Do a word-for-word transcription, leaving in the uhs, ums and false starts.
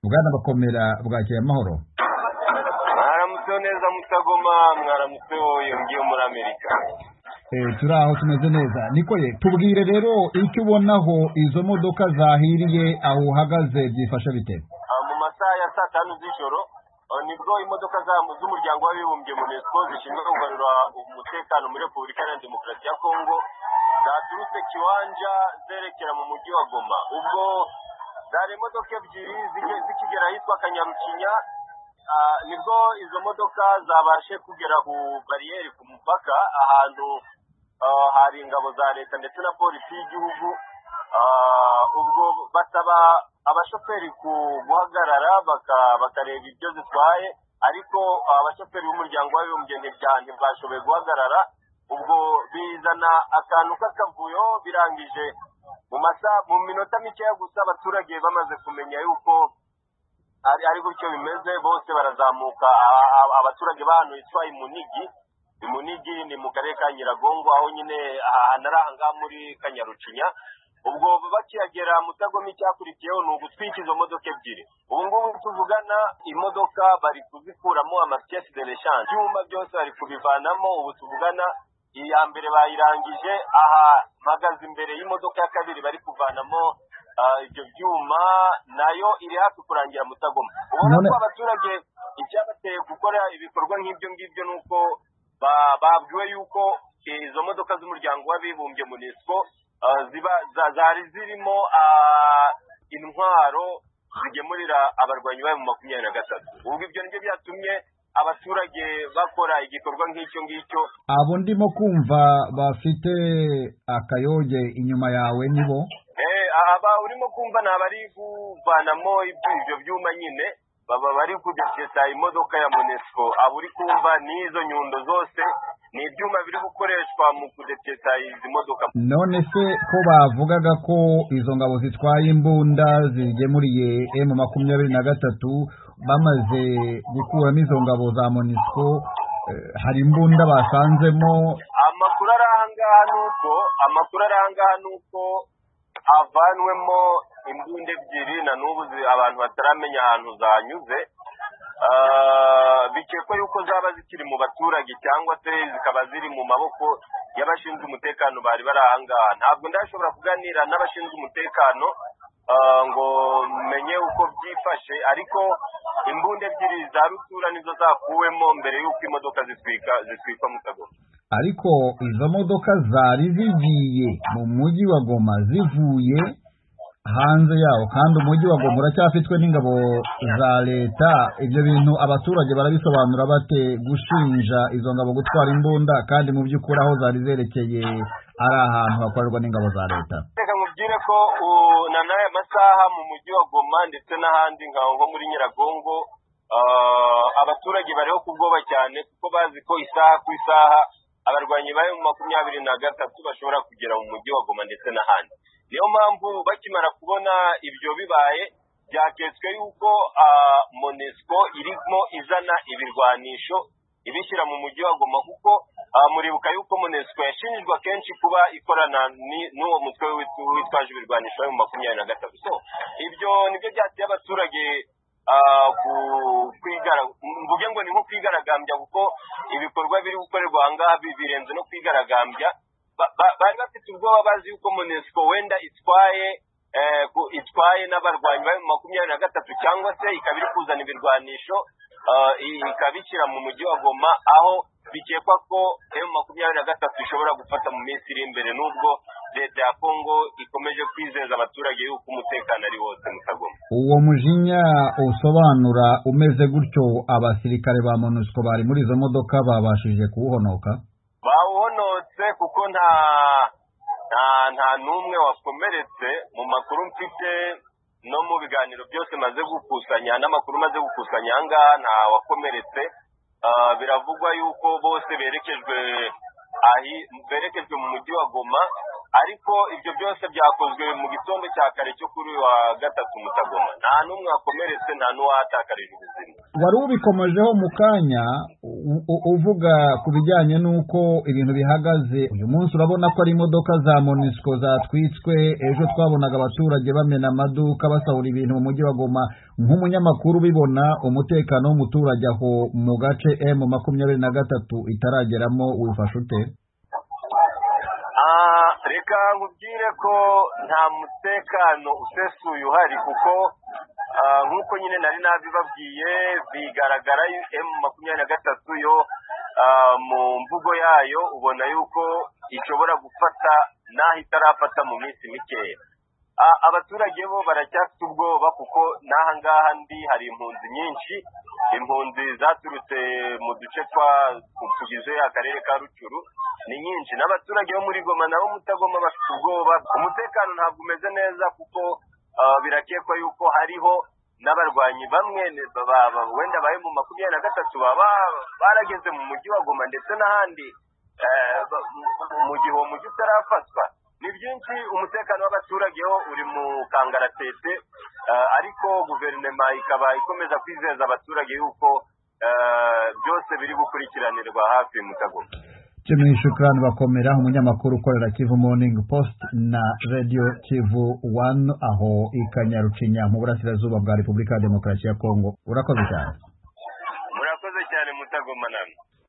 Bwana Bakomera bwakeye amahoro. Mwaramutse neza Mutagoma, mwaramutse yongiye muri Amerika. Eh turaho tumeze neza. Nikoye tubwire rero icyo ubonaho izo modoka zahiriye aho uhagaze byifasha bite? Mu masaha ya saa tanu z'ijoro nibwo imodoka z'umuryango w'abibumbye mu UNESCO zishinzwe kugarura umutekano muri Repubulika ya Demokarasi ya Kongo zaturutse Kiwanja zerekera mu mujyi wa Goma. Ubwo zari imodoka ebyiri zikigera hitwa Kanyarucinya, nibwo izo modoka zabashe kugera ku bariyeri ku mupaka ahantu hari ingabo za leta ndetse na polisi y'igihugu. Ubwo basaba abashoferi guhagarara bakareba ibyo zitwaye, ariko abashoferi b'umuryango w'abibumbye ntibashoboye guhagarara. Ubwo bizana akantu k'akavuyo, birangije mu masaha mu minota mikeya gusa abaturage bamaze kumenya yuko ari ari gutyo bimeze, bose barazamuka. Abaturage b'ahantu hitwa Imunigi, Imunigi ni mu karere ka Nyiragongo, aho nyine ahantu muri Kanyarucinya. Ubwo bakiyagera Mutagoma icyakurikiyeho ni ugutwika izo modoka ebyiri. Ubu ngubu tuvugana imodoka bari kuzikuramo amasitesi de rechange, ibyuma byose bari kubivanamo. Ubu tuvugana iya mbere bayirangije, aha mpagaze imbere y'imodoka ya kabiri bari kuvanamo ibyo byuma, nayo iri hafi kurangira Mutagoma. Ubona ko abaturage icyabateye gukora ibikorwa nk'ibyo ngibyo nuko babwiwe yuko izo modoka z'umuryango w'abibumbye mu UNESCO ziba zari zirimo intwaro zigemurira abarwanyi ba mu makumyabiri na gatatu. Ubwo ibyo nibyo byatumye abaturage bakora igikorwa nk'icyo ngicyo. Abo ndimo kumva bafite akayoge inyuma yawe nibo? Eh aba urimo kumva nabari kuvanamo ibyo byuma nyine, baba bari kudefesa imodoka ya UNESCO. Abo uri kumva nizo nyundo zose ni ibyuma biri gukoreshwa mu kudefesa izi modoka. None se ko bavugaga ko izo ngabo zitwaye imbunda zigemuriye M makumyabiri na gatatu, bamaze gukuramo izo ngabo za MONUSCO, hari imbunda basanzemo? Amakuru arangaha nuko amakuru arangaha nuko avanwemo imbunda ebyiri, na n'ubu abantu bataramenya ahantu zanyuze. Bikekwa yuko zaba zikiri mu baturage cyangwa se zikaba ziri mu maboko y'abashinzwe umutekano bari bari ahangaha. Ntabwo ndashobora kuganira n'abashinzwe umutekano ngo menye uko byifashe, ariko imbunda ebyiri za rutura nizo zakuwemo mbere y'uko imodoka zitwika zitwikwa Mutagoma. Ariko izo modoka zari zigiye mu mujyi wa Goma zivuye hanze yawo, kandi umujyi wa Goma uracyafitwe n'ingabo za leta. Ibyo bintu abaturage barabisobanura bate, gushinja izo ngabo gutwara imbunda kandi mu by'ukuri aho zari zerekeye ari ahantu hakorerwa n'ingabo za leta? Reka nkubwire ko na n'aya masaha mu mujyi wa Goma ndetse n'ahandi nko muri Nyiragongo, abaturage bariho kubwoba cyane, kuko bazi ko isaha ku isaha abarwanyi bayo mu makumyabiri na gatatu bashobora kugera mu mujyi wa Goma ndetse n'ahandi. Niyo mpamvu bakimara kubona ibyo bibaye, byaketswe yuko MONUSCO irimo izana ibirwanisho ibishyira mu mujyi wa Goma, kuko muribuka yuko MONUSCO yashinjwa kenshi kuba ikorana n'uwo mutwe witwaje ibirwanisho mu makumyabiri na gatatu. So ibyo nibyo byateye abaturage mvuge ngo ni nko kwigaragambya, kuko ibikorwa biri gukorerwa ahangaha birenze no kwigaragambya. Bari bafite ubwoba, bazi yuko MONUSCO wenda itwaye itwaye n'abarwanyi ba makumyabiri na gatatu, cyangwa se ikaba iri kuzana ibirwanisho ikabishyira mu mujyi wa Goma, aho bikekwa ko M makumyabiri na gatatu ishobora gufata mu minsi iri imbere, nubwo leta ya Kongo ikomeje kwizeza abaturage yuko umutekano ari wose Mutagoma. Uwo mujinya usobanura umeze gutyo, abasirikare ba MONUSCO bari muri izo modoka babashije kuwuhonoka? Bawuhonotse kuko nta nta nta n'umwe wakomeretse. Mu makuru mfite no mu biganiro byose maze gukusanya n'amakuru maze gukusanya ahangaha nta wakomeretse. Biravugwa yuko bose berekejwe ahi berekejwe mu mujyi wa Goma, ariko ibyo byose byakozwe mu gitondo cya kare cyo kuri wa gatatu Mutagoma. Nta n'umwe wakomeretse, nta n'uwahatakarije ubuzima. Wari ubikomejeho mu kanya uvuga ku bijyanye n'uko ibintu bihagaze uyu munsi. Urabona ko ari imodoka za MONUSCO zatwitswe, ejo twabonaga abaturage bamena amaduka basahura ibintu mu mujyi wa Goma. Nk'umunyamakuru ubibona umutekano w'umuturage aho mu gace M makumyabiri na gatatu itarageramo wifashe ute? Reka nkubwire ko nta mutekano usesuye uhari, kuko nk'uko nyine nari nabibabwiye bigaragara M makumyabiri na gatatu yo mu mvugo yayo ubona yuko ishobora gufata naho itarafata mu minsi mikeya. Abaturage bo baracyafite ubwoba kuko n'aha ngaha ndi hari impunzi nyinshi, impunzi zaturutse mu duce twa tugize akarere ka Rucuru ni nyinshi, n'abaturage bo muri Goma nabo Mutagoma bafite ubwoba. Umutekano ntabwo umeze neza kuko birakekwa yuko hariho n'abarwanyi bamwe wenda baye mu makumyabiri na gatatu baba barageze mu mujyi wa Goma ndetse n'ahandi mu gihe uwo mujyi utarafatwa. Ni byinshi, umutekano w'abaturage ho uri mu kangaratete, ariko guverinoma ikaba ikomeza kwizeza abaturage yuko byose biri gukurikiranirwa hafi Mutagoma. Jimmy Shukrani Bakomera, umunyamakuru ukorera Kivu Morning Post na Radio Kivu one aho ikanyarucinya mu burasirazuba bwa Repubulika ya Demokarasi ya Kongo. Urakoze cyane. Murakoze cyane Mutagoma namwe.